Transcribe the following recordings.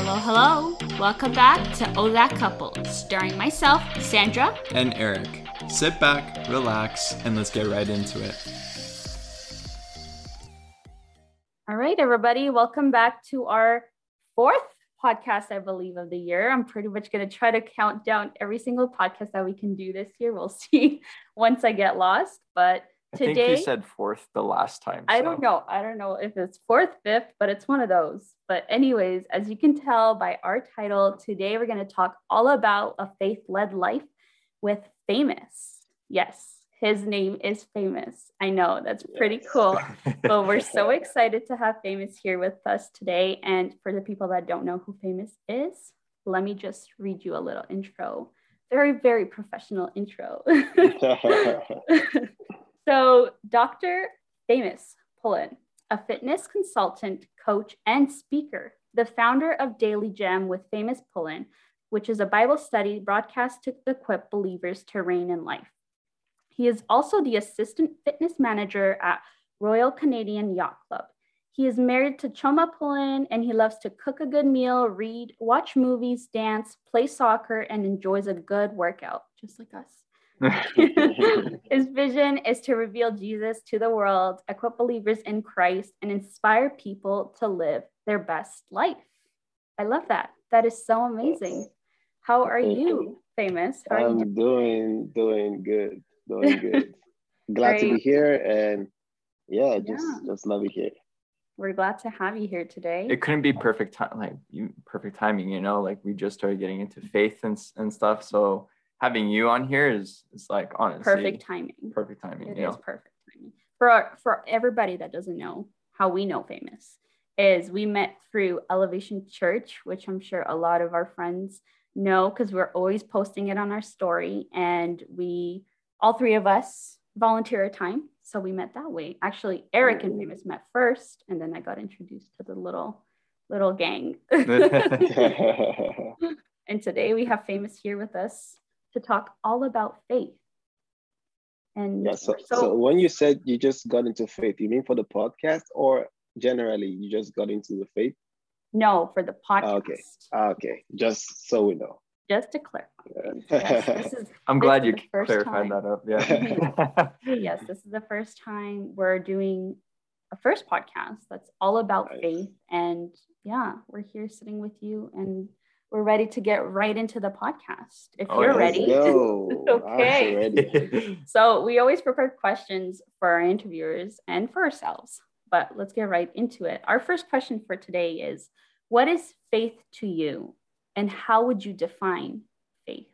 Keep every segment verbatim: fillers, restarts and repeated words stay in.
Hello, hello. Welcome back to Oh That Couple, starring myself, Sandra. And Eric. Sit back, relax, and let's get right into it. All right, everybody. Welcome back to our fourth podcast, I believe, of the year. I'm pretty much going to try to count down every single podcast that we can do this year. We'll see once I get lost. But today, I think you said fourth the last time. I so. don't know. I don't know if it's fourth, fifth, but it's one of those. But anyways, as you can tell by our title, today we're going to talk all about a faith-led life with Famous. Yes, his name is Famous. I know, that's pretty Yes. cool. But we're so excited to have Famous here with us today. And for the people that don't know who Famous is, let me just read you a little intro. Very, very professional intro. So Doctor Famous Pullen, a fitness consultant, coach, and speaker, the founder of Daily Gem with Famous Pullen, which is a Bible study broadcast to equip believers to reign in life. He is also the assistant fitness manager at Royal Canadian Yacht Club. He is married to Choma Pullen, and he loves to cook a good meal, read, watch movies, dance, play soccer, and enjoys a good workout, just like us. His vision is to reveal Jesus to the world, equip believers in Christ, and inspire people to live their best life. I love that. That is so amazing. How are you, Famous? How are I'm you doing? doing doing good, doing good. Glad to be here, and yeah, just Yeah. just love it here. We're glad to have you here today. It couldn't be perfect time, like you, perfect timing. You know, like we just started getting into faith and and stuff. So having you on here is is like honestly Perfect timing. Perfect timing. It you is know? perfect timing. For our, for everybody that doesn't know how we know Famous is we met through Elevation Church, which I'm sure a lot of our friends know because we're always posting it on our story, and we all three of us volunteer our time, so we met that way. Actually, Eric and Famous met first, and then I got introduced to the little little gang. And today we have Famous here with us to talk all about faith. And Yeah. So, so, so when you said you just got into faith, you mean for the podcast, or generally you just got into the faith? no, for the podcast. Okay. Okay. Just so we know. Just to clarify. Yeah. Yes, this is, I'm this glad is you the first clarified time. that up. Yeah. Yes, this is the first time we're doing a first podcast that's all about Nice. faith. And yeah, we're here sitting with you, and we're ready to get right into the podcast. If Oh, you're yeah. ready. Let's go. Okay. I'm ready. So we always prepare questions for our interviewers and for ourselves, but let's get right into it. Our first question for today is, what is faith to you, and how would you define faith?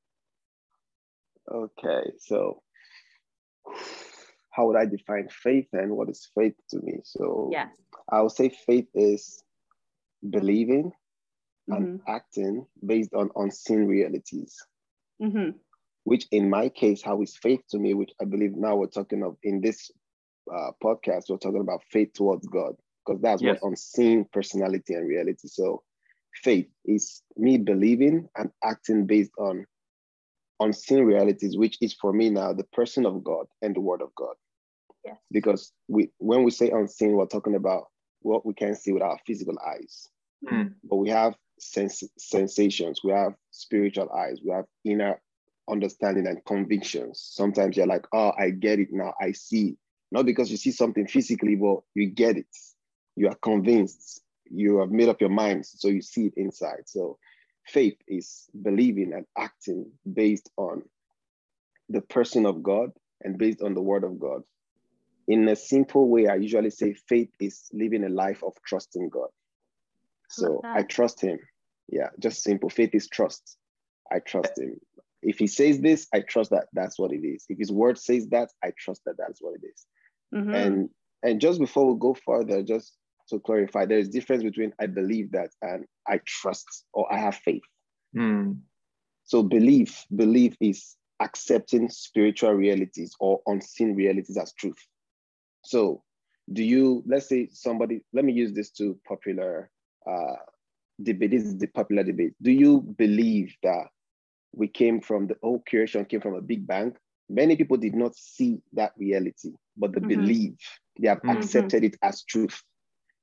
Okay. So how would I define faith, and what is faith to me? So Yes. I would say faith is believing and Mm-hmm. acting based on unseen realities, Mm-hmm. which in my case, how is faith to me, which I believe now we're talking of in this uh, podcast, we're talking about faith towards God, because that's Yes. what unseen personality and reality. So faith is me believing and acting based on unseen realities, which is for me now the person of God and the word of God. Yes. Because we, when we say unseen, we're talking about what we can see with our physical eyes. Mm. But we have sens- sensations, we have spiritual eyes, we have inner understanding and convictions. Sometimes you're like, oh, I get it now, I see. Not because you see something physically, but you get it. You are convinced, you have made up your mind, so you see it inside. So faith is believing and acting based on the person of God and based on the word of God. In a simple way, I usually say faith is living a life of trusting God. So I trust him. Yeah, just simple. Faith is trust. I trust him. If he says this, I trust that that's what it is. If his word says that, I trust that that's what it is. Mm-hmm. And and just before we go further, just to clarify, there is difference between I believe that and I trust or I have faith. Mm. So belief, belief is accepting spiritual realities or unseen realities as truth. So do you, let's say somebody, let me use this to popular uh, debate. This is the popular debate. Do you believe that we came from, the whole creation came from a big bang? Many people did not see that reality, but they Mhm. believe, they have Mhm. accepted it as truth.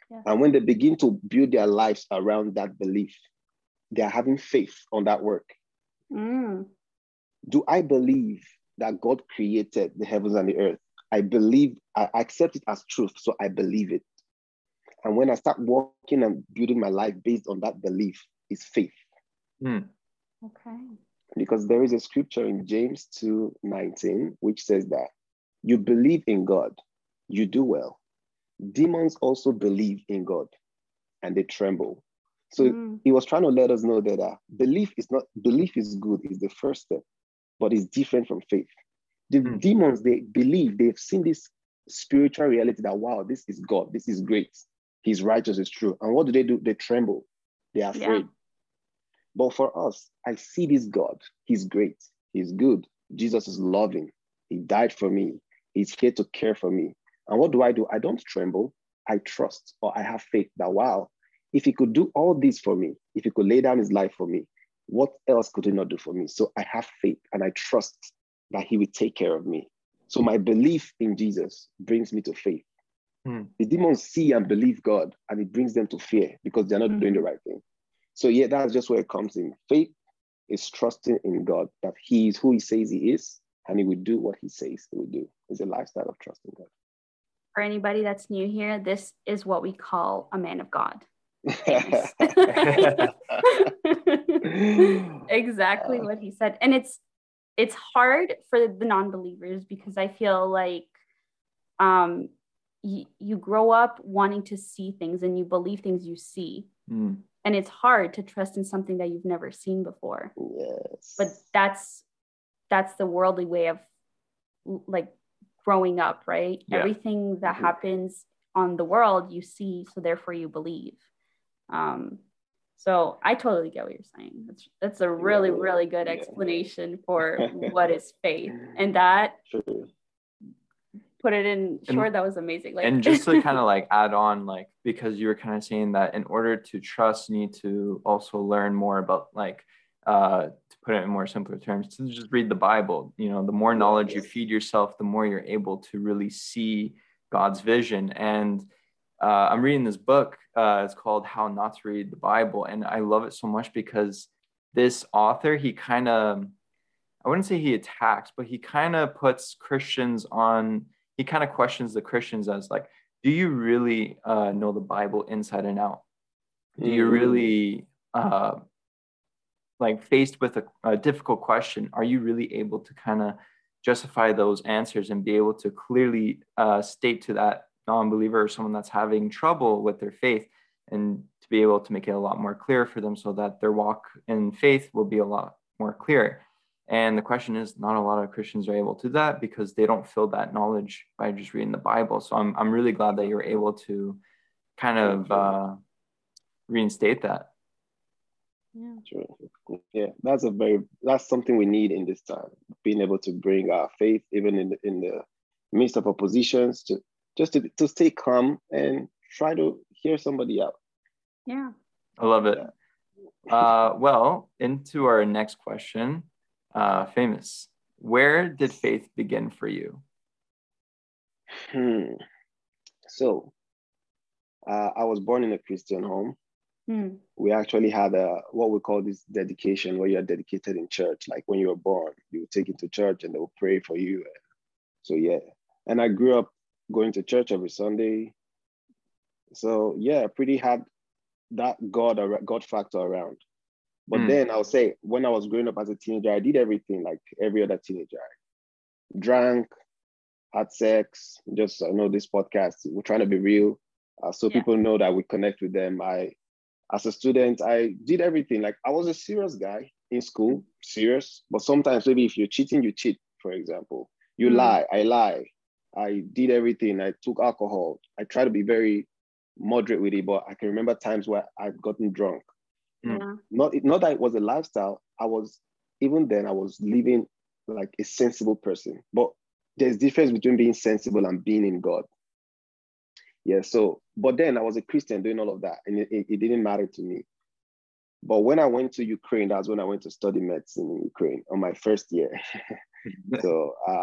Yeah. And when they begin to build their lives around that belief, they are having faith on that work. Mm. Do I believe that God created the heavens and the earth? I believe, I accept it as truth, so I believe it. And when I start working and building my life based on that belief, is faith. Mm. Okay. Because there is a scripture in James two nineteen, which says that you believe in God, you do well. Demons also believe in God and they tremble. So Mm. he was trying to let us know that uh, belief is not, belief is good, is the first step, but it's different from faith. The Mm. demons, they believe, they've seen this spiritual reality that, wow, this is God, this is great. He's righteous, it's true. And what do they do? They tremble. They are afraid. Yeah. But for us, I see this God. He's great. He's good. Jesus is loving. He died for me. He's here to care for me. And what do I do? I don't tremble. I trust, or I have faith that, wow, if he could do all this for me, if he could lay down his life for me, what else could he not do for me? So I have faith and I trust that he will take care of me. So my belief in Jesus brings me to faith. Mm. The demons see and believe God, and it brings them to fear because they're not Mm-hmm. doing the right thing. So yeah, that's just where it comes in. Faith is trusting in God that he is who he says he is, and he will do what he says he will do. It's a lifestyle of trusting God. For anybody that's new here, this is what we call a man of God. Famous. Exactly what he said. And it's it's hard for the non-believers because I feel like um you, you grow up wanting to see things and you believe things you see. Mm. And it's hard to trust in something that you've never seen before. Yes. But that's that's the worldly way of like growing up, right? Yeah. Everything that Mhm. happens on the world you see, so therefore you believe. Um, so I totally get what you're saying. That's that's a really, Yeah, really good yeah. explanation for what is faith. And that True. put it in And- short, that was amazing. Like And just to kind of like add on, like, because you were kind of saying that in order to trust, you need to also learn more about, like, uh, to put it in more simpler terms, to just read the Bible. You know, the more knowledge you Yes. feed yourself, the more you're able to really see God's vision. And uh, I'm reading this book. Uh, it's called How Not to Read the Bible. And I love it so much because this author, he kind of, I wouldn't say he attacks, but he kind of puts Christians on, he kind of questions the Christians as like, do you really uh, know the Bible inside and out? Do you Mm. really, uh, like faced with a, a difficult question, are you really able to kind of justify those answers and be able to clearly uh, state to that non-believer or someone that's having trouble with their faith, and to be able to make it a lot more clear for them so that their walk in faith will be a lot more clear? And the question is, not a lot of Christians are able to do that because they don't feel that knowledge by just reading the Bible. So I'm I'm really glad that you're able to kind of uh, reinstate that. yeah. True. Yeah, that's a very that's something we need in this time. Being able to bring our faith, even in the in the midst of oppositions, to just to, to stay calm and try to hear somebody out. Yeah. I love it. Uh, well, into our next question, uh, Famous. Where did faith begin for you? Hmm. So, uh, I was born in a Christian home. Hmm. We actually had a what we call this dedication, where you are dedicated in church. Like when you were born, you would take it to church and they will pray for you. So yeah, and I grew up going to church every Sunday. So yeah, pretty had that God or God factor around. But Mm. then I'll say, when I was growing up as a teenager, I did everything like every other teenager. I drank, had sex. Just I know this podcast, we're trying to be real, uh, so Yeah. people know that we connect with them. I, as a student, I did everything. Like I was a serious guy in school, serious. But sometimes maybe if you're cheating, you cheat. For example, you Mm. lie, I lie. I did everything. I took alcohol. I try to be very moderate with it, but I can remember times where I've gotten drunk. Yeah. Not, not that it was a lifestyle. I was, even then, I was living like a sensible person. But there's difference between being sensible and being in God. Yeah, so, but then I was a Christian doing all of that, and it, it, it didn't matter to me. But when I went to Ukraine, that's when I went to study medicine in Ukraine on my first year. So uh,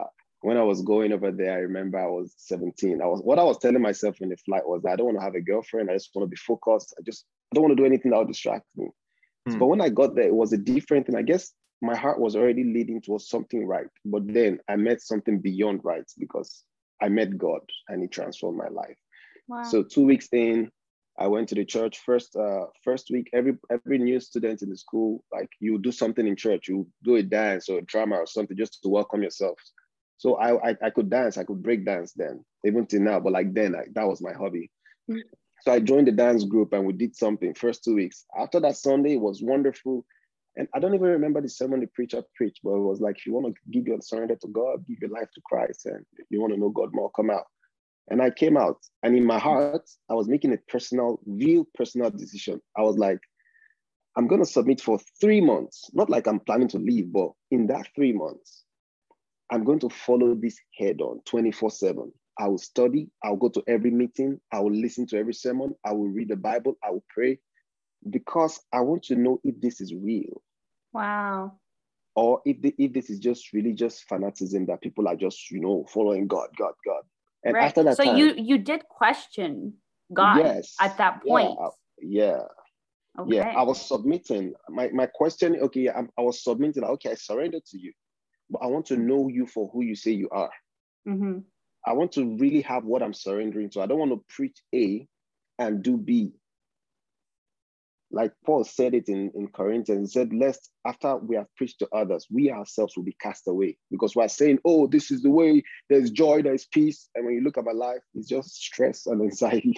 when I was going over there, I remember I was seventeen. I was what I was telling myself in the flight was that I don't want to have a girlfriend. I just want to be focused. I just I don't want to do anything that will distract me. Hmm. But when I got there, it was a different thing. I guess my heart was already leading towards something right. But then I met something beyond right because I met God and He transformed my life. Wow. So two weeks in, I went to the church. First, uh, first week, every every new student in the school, like you do something in church, you do a dance or a drama or something just to welcome yourself. So I, I I could dance, I could break dance then, even till now. But like then, I, that was my hobby. Mm-hmm. So I joined the dance group and we did something first two weeks. After that Sunday, it was wonderful. And I don't even remember the sermon the preacher preached, but it was like, if you want to give your surrender to God, give your life to Christ, and if you want to know God more, come out. And I came out. And in my heart, I was making a personal, real personal decision. I was like, I'm going to submit for three months. Not like I'm planning to leave, but in that three months, I'm going to follow this head on twenty-four seven. I will study. I'll go to every meeting. I will listen to every sermon. I will read the Bible. I will pray because I want to know if this is real. Wow. Or if, the, if this is just religious fanaticism that people are just, you know, following God, God, God. And right. after that so time, you you did question God yes, at that point. Yeah. Yeah. Okay. Yeah. I was submitting. My, my question, okay, I, I was submitting, okay, I surrendered to you, but I want to know you for who you say you are. Mm-hmm. I want to really have what I'm surrendering to. I don't want to preach A and do B. Like Paul said it in, in Corinthians, he said, lest after we have preached to others, we ourselves will be cast away because we're saying, oh, this is the way, there's joy, there's peace. And when you look at my life, it's just stress and anxiety.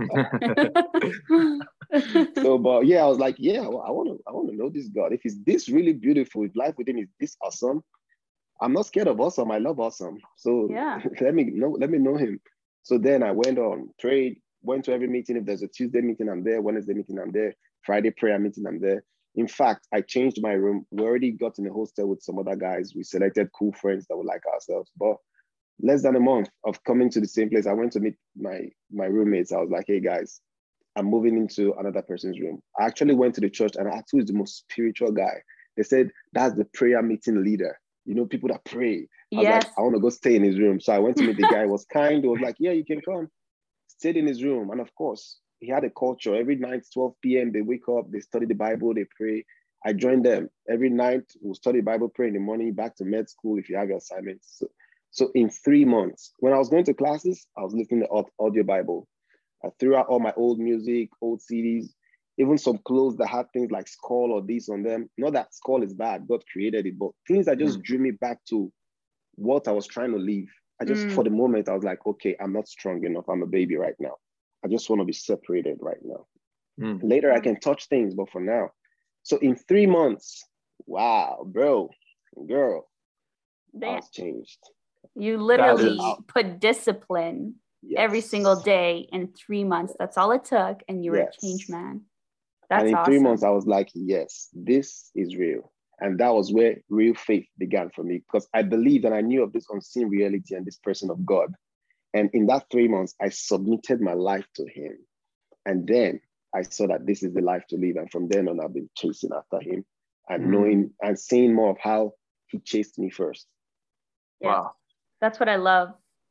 So, but yeah, I was like, yeah, well, I want to, I want to know this God. If it's this really beautiful, if life within is this awesome, I'm not scared of awesome. I love awesome. So yeah. let me know, let me know him. So then I went on, prayed, went to every meeting. If there's a Tuesday meeting, I'm there. Wednesday meeting, I'm there. Friday prayer meeting, I'm there. In fact, I changed my room. We already got in a hostel with some other guys. We selected cool friends that were like ourselves. But less than a month of coming to the same place, I went to meet my, my roommates. I was like, hey guys, I'm moving into another person's room. I actually went to the church and I asked who is the most spiritual guy. They said, that's the prayer meeting leader. You know, people that pray. I was yes. like, I want to go stay in his room. So I went to meet the guy. He was kind. He was like, yeah, you can come. Stayed in his room. And of course, he had a culture. Every night, twelve p.m., they wake up, they study the Bible, they pray. I joined them. Every night, we'll study Bible, pray in the morning, back to med school if you have your assignments. So, so in three months, when I was going to classes, I was listening to audio Bible. I threw out all my old music, old C Ds, even some clothes that had things like Skull or this on them. Not that Skull is bad, God created it, but things that just mm. drew me back to what I was trying to live. I just, mm. for the moment, I was like, okay, I'm not strong enough. I'm a baby right now. I just want to be separated right now. Mm. Later, I can touch things, but for now. So in three months, wow, bro, girl, Damn. I was changed. You literally put discipline yes. every single day in three months. That's all it took. And you were yes. a changed man. That's and in awesome. three months, I was like, yes, this is real. And that was where real faith began for me because I believed and I knew of this unseen reality and this person of God. And in that three months, I submitted my life to him. And then I saw that this is the life to live. And from then on, I've been chasing after him and mm. knowing and seeing more of how he chased me first. Yes. Wow. That's what I love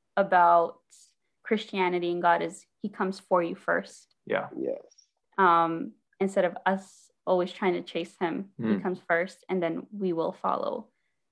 about Christianity and God is he comes for you first. Yeah. Yes. Um, instead of us always trying to chase him, mm. he comes first and then we will follow.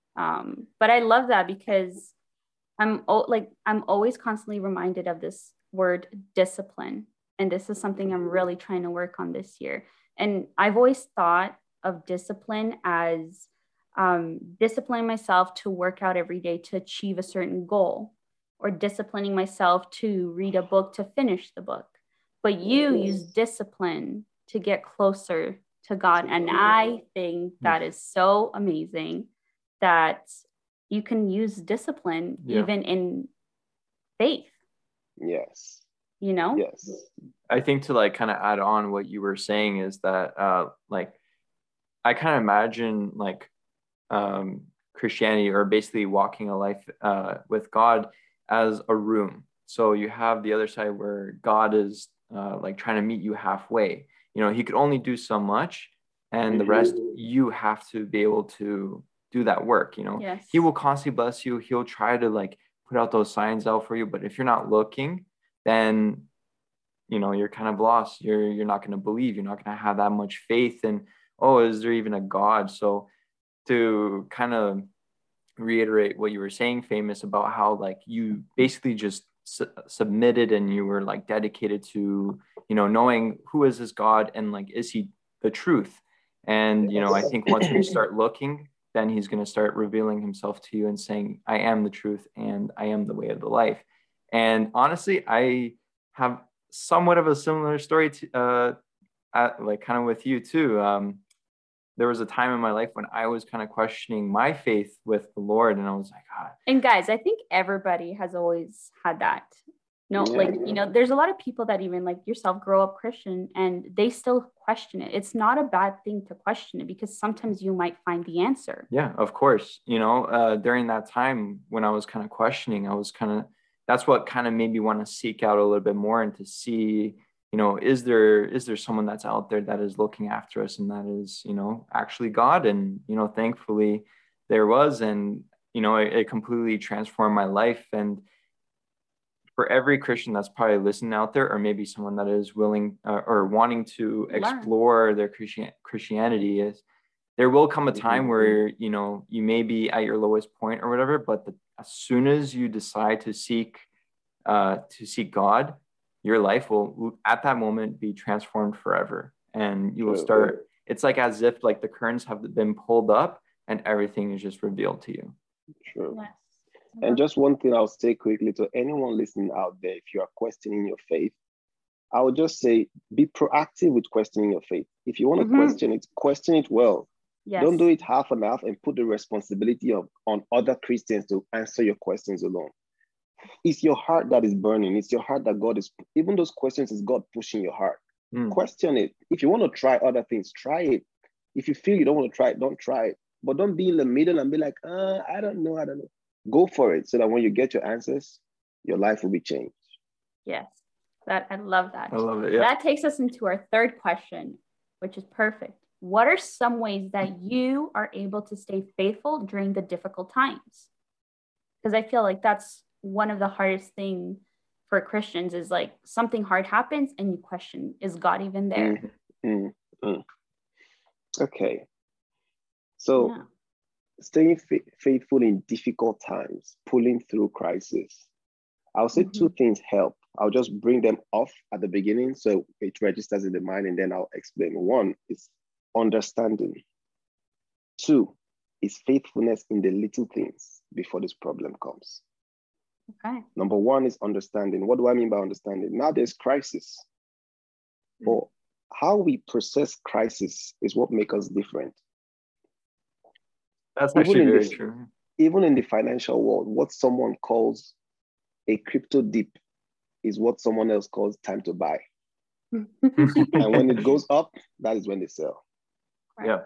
Um, but I love that because I'm like, I'm always constantly reminded of this word discipline. And this is something I'm really trying to work on this year. And I've always thought of discipline as um, disciplining myself to work out every day to achieve a certain goal, or disciplining myself to read a book to finish the book. But you use discipline to get closer to God. And I think that is so amazing that you can use discipline yeah. even in faith. Yes. You know? Yes. I think to like kind of add on what you were saying is that uh, like, I kind of imagine like um, Christianity or basically walking a life uh, with God as a room. So you have the other side where God is uh, like trying to meet you halfway. You know, he could only do so much and mm-hmm. the rest you have to be able to do that work, you know. Yes. He will constantly bless you. He'll try to like put out those signs out for you. But if you're not looking, then, you know, you're kind of lost. You're, you're not going to believe. You're not going to have that much faith. And, oh, is there even a God? So to kind of reiterate what you were saying, Famous, about how like you basically just su- submitted and you were like dedicated to, you know, knowing who is this God and like, is he the truth? And, you know, I think once we start looking, then he's going to start revealing himself to you and saying, I am the truth and I am the way of the life. And honestly, I have somewhat of a similar story to, uh, at, like kind of with you too. Um, there was a time in my life when I was kind of questioning my faith with the Lord, and I was like, God. And guys, I think everybody has always had that. No, Yeah, like, yeah. you know, there's a lot of people that even like yourself grow up Christian and they still question it. It's not a bad thing to question it because sometimes you might find the answer. Yeah, of course. You know, uh, during that time when I was kind of questioning, I was kind of, that's what kind of made me want to seek out a little bit more and to see, you know, is there, is there someone that's out there that is looking after us and that is, you know, actually God? And, you know, thankfully there was, and, you know, it, it completely transformed my life. And for every Christian that's probably listening out there, or maybe someone that is willing uh, or wanting to Learn. explore their Christian Christianity, is there will come a time where, you know, you may be at your lowest point or whatever, but the, as soon as you decide to seek uh, to seek God, your life will at that moment be transformed forever. And you will start, it's like as if like the curtains have been pulled up and everything is just revealed to you. True. Yes. And just one thing I'll say quickly to anyone listening out there, if you are questioning your faith, I would just say be proactive with questioning your faith. If you want to Mhm. question it, question it well. Yes. Don't do it half and half and put the responsibility of on other Christians to answer your questions alone. It's your heart that is burning. It's your heart that God is, even those questions is God pushing your heart. Mm. Question it. If you want to try other things, try it. If you feel you don't want to try it, don't try it. But don't be in the middle and be like, uh, I don't know, I don't know. Go for it so that when you get your answers, your life will be changed. Yes. That I love that. I love it. Yeah. That takes us into our third question, which is perfect. What are some ways that you are able to stay faithful during the difficult times? Because I feel like that's one of the hardest things for Christians is like something hard happens and you question, is God even there? Mm, mm, mm. Okay. So Yeah. staying fa- faithful in difficult times, pulling through crisis. I'll say Mhm. two things help. I'll just bring them off at the beginning so it registers in the mind, and then I'll explain. One is understanding. Two is faithfulness in the little things before this problem comes. Okay. Number one is understanding. What do I mean by understanding? Now there's crisis. Mm. But how we process crisis is what makes us different. That's Even actually in very the- true. Even in the financial world, what someone calls a crypto dip is what someone else calls time to buy. And when it goes up, that is when they sell. Yeah.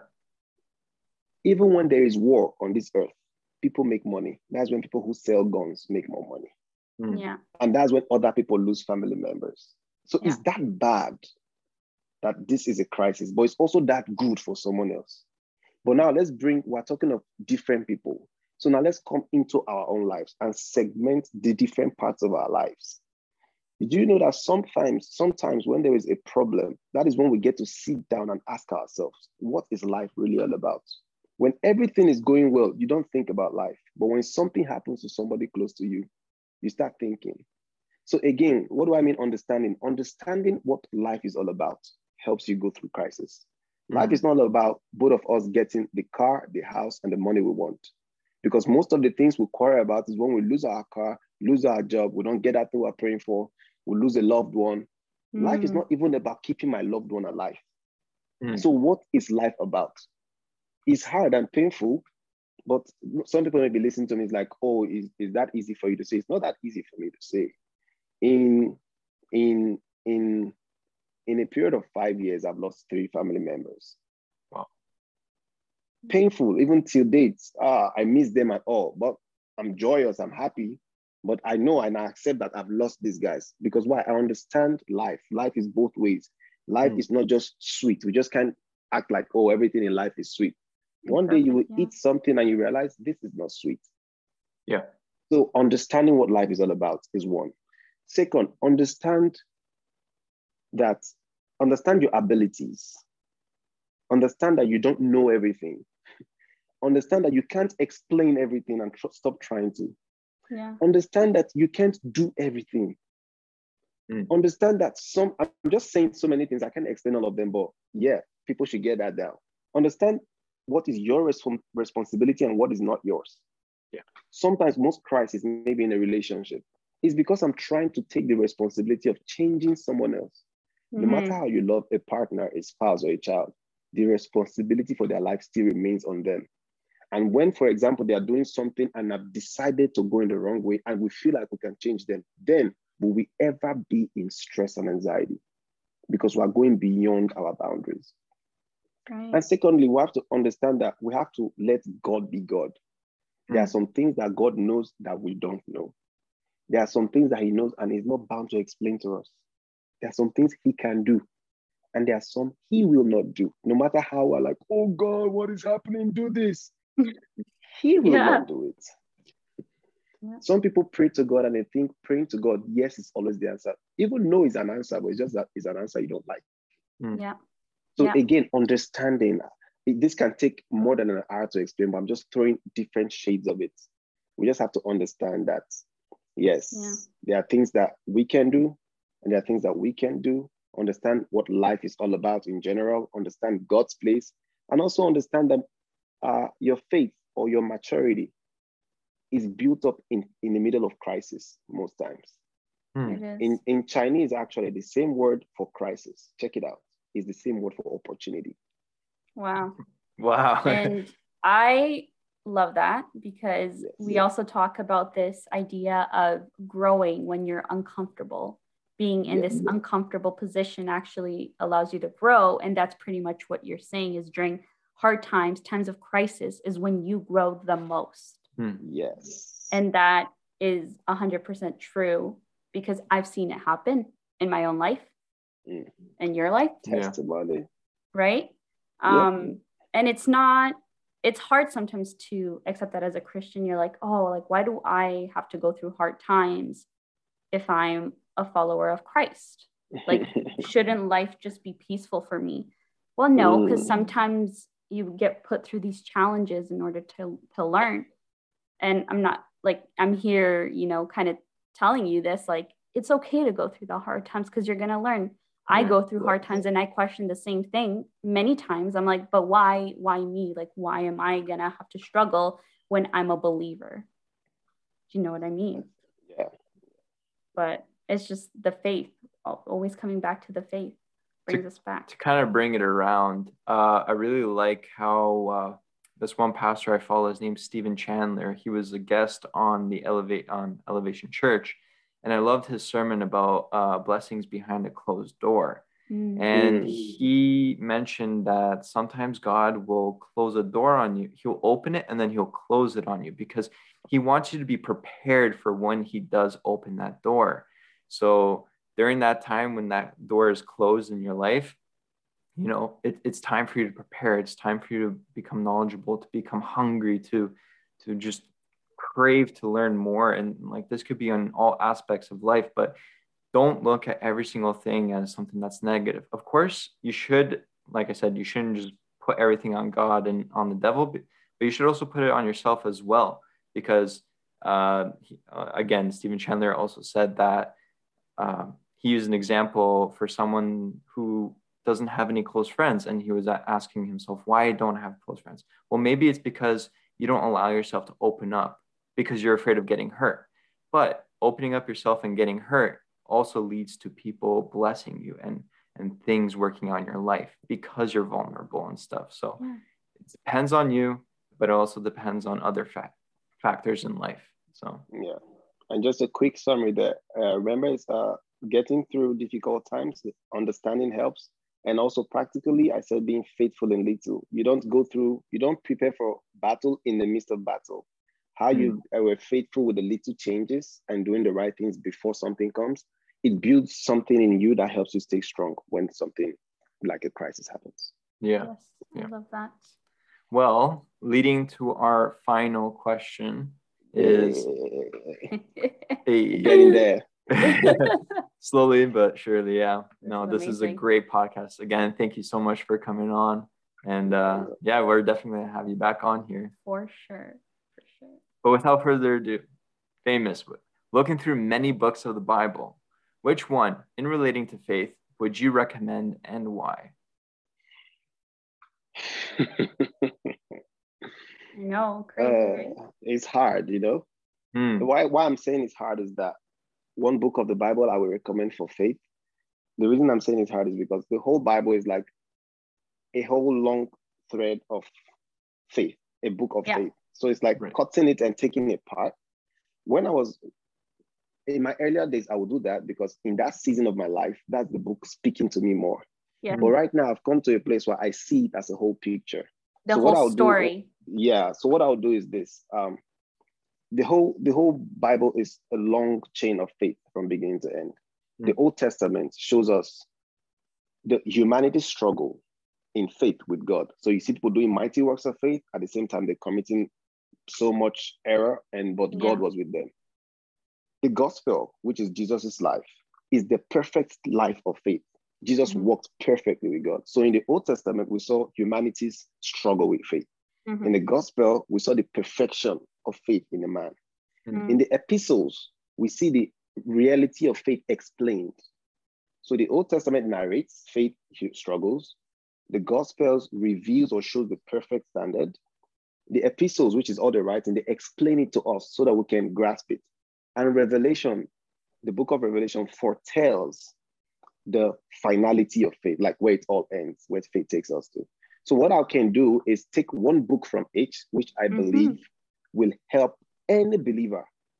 Even when there is war on this earth, people make money. That's when people who sell guns make more money. Mm. Yeah. And that's when other people lose family members. So Yeah. is that bad that this is a crisis, but it's also that good for someone else? But now let's bring, we're talking of different people. So now let's come into our own lives and segment the different parts of our lives. Do you know that sometimes, sometimes when there is a problem, that is when we get to sit down and ask ourselves, what is life really all about? When everything is going well, you don't think about life. But when something happens to somebody close to you, you start thinking. So again, what do I mean understanding? Understanding what life is all about helps you go through crisis. Life Mm. is not about both of us getting the car, the house, and the money we want. Because most of the things we quarrel about is when we lose our car, lose our job, we don't get that thing we're praying for, we lose a loved one. Mm. Life is not even about keeping my loved one alive. Mm. So what is life about? It's hard and painful, but some people may be listening to me, it's like, oh, is, is that easy for you to say? It's not that easy for me to say. In, in, in, in a period of five years, I've lost three family members. Wow. Painful, even till date. Ah, I miss them at all, but I'm joyous, I'm happy. But I know and I accept that I've lost these guys because why? I understand life. Life is both ways. Life Mm. is not just sweet. We just can't act like, oh, everything in life is sweet. One day you will Perfect, yeah. eat something and you realize this is not sweet. Yeah. So understanding what life is all about is one. Second, understand that, understand your abilities. Understand that you don't know everything. Understand that you can't explain everything and tr- stop trying to. Yeah. Understand that you can't do everything. Mm. Understand that some, I'm just saying so many things, I can't explain all of them, but yeah, people should get that down. Understand what is your res- responsibility and what is not yours. Yeah. Sometimes most crises, maybe in a relationship, is because I'm trying to take the responsibility of changing someone else. Mm-hmm. No matter how you love a partner, a spouse, or a child, the responsibility for their life still remains on them. And when, for example, they are doing something and have decided to go in the wrong way and we feel like we can change them, then will we ever be in stress and anxiety? Because we are going beyond our boundaries. Right. And secondly, we have to understand that we have to let God be God. There are some things that God knows that we don't know. There are some things that he knows and he's not bound to explain to us. There are some things he can do. And there are some he will not do. No matter how we're like, oh God, what is happening? Do this. He will Yeah. not do it. Yeah. Some people pray to God and they think praying to God, yes, it's always the answer. Even no is an answer, but it's just that it's an answer you don't like. Mm. Yeah. So yeah. again, understanding, this can take more than an hour to explain, but I'm just throwing different shades of it. We just have to understand that, yes, yeah. there are things that we can do and there are things that we can do. Understand what life is all about in general, understand God's place, and also understand that uh, your faith or your maturity is built up in, in the middle of crisis most times. It is. In, in Chinese, actually, the same word for crisis, check it out, is the same word for opportunity. Wow. Wow. And I love that because yes. we also talk about this idea of growing when you're uncomfortable. Being in yes. this uncomfortable position actually allows you to grow. And that's pretty much what you're saying is during hard times, times of crisis is when you grow the most. Hmm. Yes. And that is one hundred percent true because I've seen it happen in my own life, mm. in your life. Testimony. Right? Yeah. Um, and it's not, it's hard sometimes to accept that as a Christian. You're like, oh, like, why do I have to go through hard times if I'm a follower of Christ? Like, shouldn't life just be peaceful for me? Well, no, because mm. sometimes you get put through these challenges in order to, to learn. And I'm not like, I'm here, you know, kind of telling you this, like, it's okay to go through the hard times because you're going to learn. I go through hard times and I question the same thing many times. I'm like, but why, why me? Like, why am I going to have to struggle when I'm a believer? Do you know what I mean? Yeah. But it's just the faith, always coming back to the faith brings to, us back. To kind of bring it around, uh, I really like how uh, this one pastor I follow, his name's Stephen Chandler. He was a guest on the Elevate on Elevation Church. And I loved his sermon about uh, blessings behind a closed door. Mm. And he mentioned that sometimes God will close a door on you. He'll open it and then he'll close it on you because he wants you to be prepared for when he does open that door. So during that time when that door is closed in your life, you know, it, it's time for you to prepare. It's time for you to become knowledgeable, to become hungry, to, to just crave to learn more. And like this could be on all aspects of life, but don't look at every single thing as something that's negative. Of course, you should, like I said, you shouldn't just put everything on God and on the devil, but you should also put it on yourself as well. Because uh, he, uh, again, Stephen Chandler also said that uh, he used an example for someone who doesn't have any close friends. And he was asking himself, why I don't have close friends? Well, maybe it's because you don't allow yourself to open up because you're afraid of getting hurt. But opening up yourself and getting hurt also leads to people blessing you and, and things working on your life because you're vulnerable and stuff. So yeah. It depends on you, but it also depends on other fa- factors in life. So yeah. And just a quick summary there. Uh, remember, it's uh, getting through difficult times, understanding helps. And also practically, I said being faithful in little. You don't go through, you don't prepare for battle in the midst of battle. How mm. you were faithful with the little changes and doing the right things before something comes, it builds something in you that helps you stay strong when something like a crisis happens. Yeah. Yes, I yeah. love that. Well, leading to our final question is getting there. Slowly but surely, yeah. This No, is this is a amazing. great podcast. Again, thank you so much for coming on. And uh, yeah, we're definitely going to have you back on here. For sure. For sure. But without further ado, Famous, looking through many books of the Bible, which one, in relating to faith, would you recommend and why? No, crazy, uh, right? It's hard, you know. Hmm. Why, why I'm saying it's hard is that one book of the Bible I would recommend for faith. The reason I'm saying it's hard is because the whole Bible is like a whole long thread of faith, a book of Yeah. faith. So it's like Right. cutting it and taking it apart. When I was in my earlier days, I would do that because in that season of my life, that's the book speaking to me more. Yeah. But right now, I've come to a place where I see it as a whole picture. The so whole what I'll story. Do, yeah. So what I'll do is this. Um, the whole the whole Bible is a long chain of faith from beginning to end. Mm. The Old Testament shows us the humanity's struggle in faith with God. So you see people doing mighty works of faith, at the same time they're committing so much error, and but yeah. God was with them. The gospel, which is Jesus's life, is the perfect life of faith. Jesus mm-hmm. walked perfectly with God. So in the Old Testament, we saw humanity's struggle with faith. Mm-hmm. In the gospel, we saw the perfection of faith in a man. Mm-hmm. In the epistles, we see the reality of faith explained. So the Old Testament narrates faith struggles. The Gospels reveals or shows the perfect standard. The epistles, which is all the writing, they explain it to us so that we can grasp it. And Revelation, the book of Revelation foretells the finality of faith, like where it all ends, where faith takes us to. So what I can do is take one book from each, which I mm-hmm. believe will help any believer.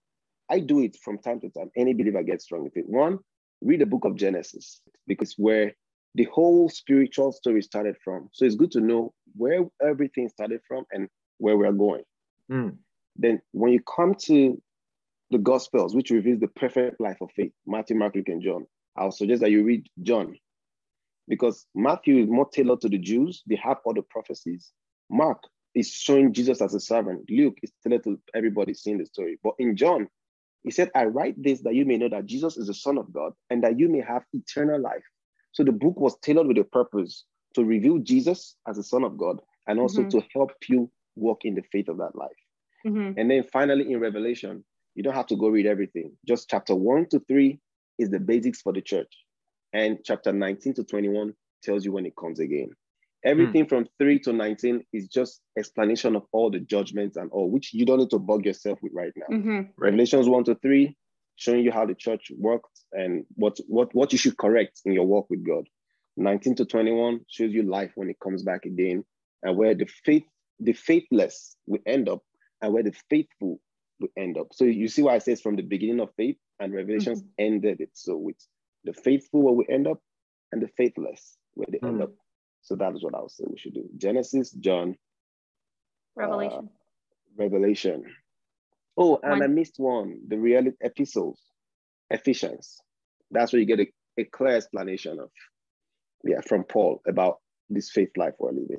I do it from time to time. Any believer gets strong with it. One, read the book of Genesis, because where the whole spiritual story started from. So it's good to know where everything started from and where we're going. Mm. Then when you come to the Gospels, which reveals the perfect life of faith, Matthew, Mark, Luke, and John, I'll suggest that you read John, because Matthew is more tailored to the Jews. They have all the prophecies. Mark is showing Jesus as a servant. Luke is tailored to everybody seeing the story. But in John, he said, I write this that you may know that Jesus is the Son of God and that you may have eternal life. So the book was tailored with a purpose to reveal Jesus as the Son of God and also mm-hmm. to help you walk in the faith of that life. Mm-hmm. And then finally in Revelation, you don't have to go read everything. Just chapter one to three is the basics for the church. And chapter nineteen to twenty-one tells you when it comes again. Everything mm. from three to nineteen is just explanation of all the judgments and all, which you don't need to bug yourself with right now. Mm-hmm. Revelations one to three, showing you how the church worked and what, what, what you should correct in your walk with God. nineteen to twenty-one shows you life when it comes back again, and where the faith, the faithless will end up and where the faithful will end up. So you see why I say it's from the beginning of faith, and Revelations mm-hmm. ended it. So with the faithful where we end up and the faithless where they mm. end up. So that is what I would say we should do. Genesis, John, Revelation. Uh, Revelation. Oh, and one. I missed one, the reality epistles, Ephesians. That's where you get a, a clear explanation of, yeah, from Paul about this faith life we're living.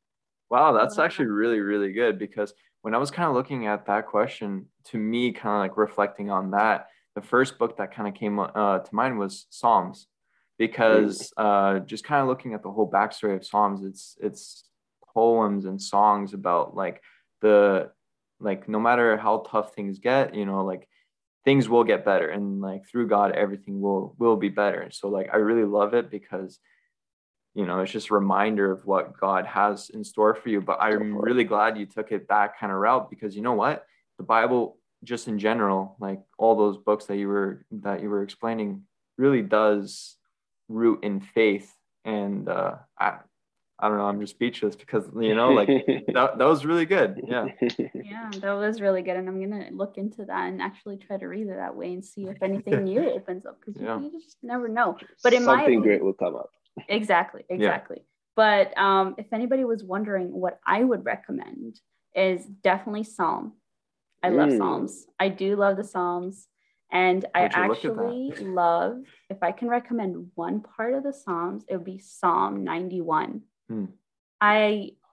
Wow, that's actually really, really good, because when I was kind of looking at that question, to me, kind of like reflecting on that, the first book that kind of came uh, to mind was Psalms, because uh, just kind of looking at the whole backstory of Psalms, it's it's poems and songs about like the, like no matter how tough things get, you know, like things will get better, and like through God, everything will will be better. So like I really love it because, you know, it's just a reminder of what God has in store for you. But I'm really glad you took it that kind of route, because you know what, the Bible, just in general, like all those books that you were that you were explaining, really does root in faith. And uh, I, I don't know, I'm just speechless because, you know, like that, that was really good. Yeah. Yeah, that was really good. And I'm going to look into that and actually try to read it that way and see if anything new opens up, because yeah. you, you just never know. But in Something my opinion, great will come up. Exactly, exactly. Yeah. But um, if anybody was wondering what I would recommend, is definitely Psalm. I love mm. Psalms. I do love the Psalms. And I actually love, if I can recommend one part of the Psalms, it would be Psalm ninety-one. Mm. I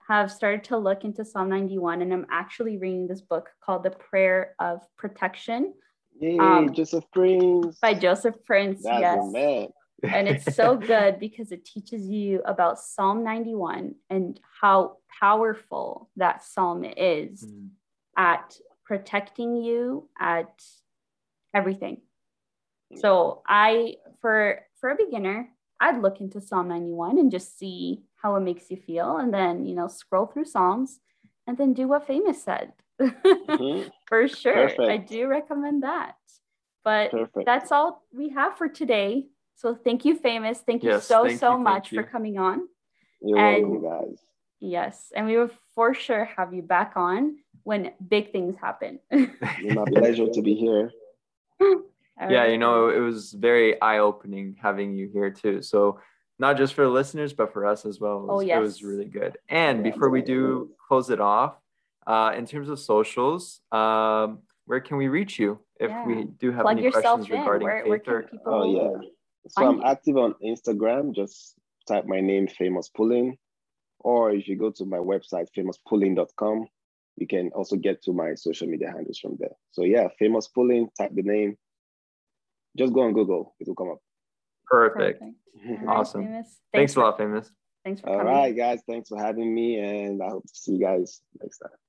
have started to look into Psalm ninety-one, and I'm actually reading this book called The Prayer of Protection. Yay, um, Joseph Prince. By Joseph Prince, That's yes. a man. And it's so good because it teaches you about Psalm ninety-one and how powerful that psalm is mm. at protecting you, at everything. So I, for for a beginner, I'd look into Psalm ninety-one and just see how it makes you feel, and then, you know, scroll through Psalms and then do what Famous said. Mm-hmm. For sure. Perfect. I do recommend that. But Perfect. That's all we have for today. So thank you, Famous. Thank you yes, so, thank so you, much you. for coming on. You're and, welcome, guys. Yes. And we will for sure have you back on when big things happen. It's my pleasure to be here. Yeah, you know, it was very eye-opening having you here too. So not just for the listeners, but for us as well. It was, oh, yes. It was really good. And yeah, before we do close it off, uh, in terms of socials, um, where can we reach you if yeah. we do have Plug any questions in. regarding where, faith? Where or... Oh, yeah. So I'm active on Instagram. Just type my name, Famous Pulling. Or if you go to my website, famous pulling dot com, you can also get to my social media handles from there. So yeah, Famous Pulling, type the name. Just go on Google. It will come up. Perfect. Perfect. Awesome. Right, Thanks, Thanks for, a lot, Famous. Thanks for All coming. All right, guys. Thanks for having me. And I hope to see you guys next time.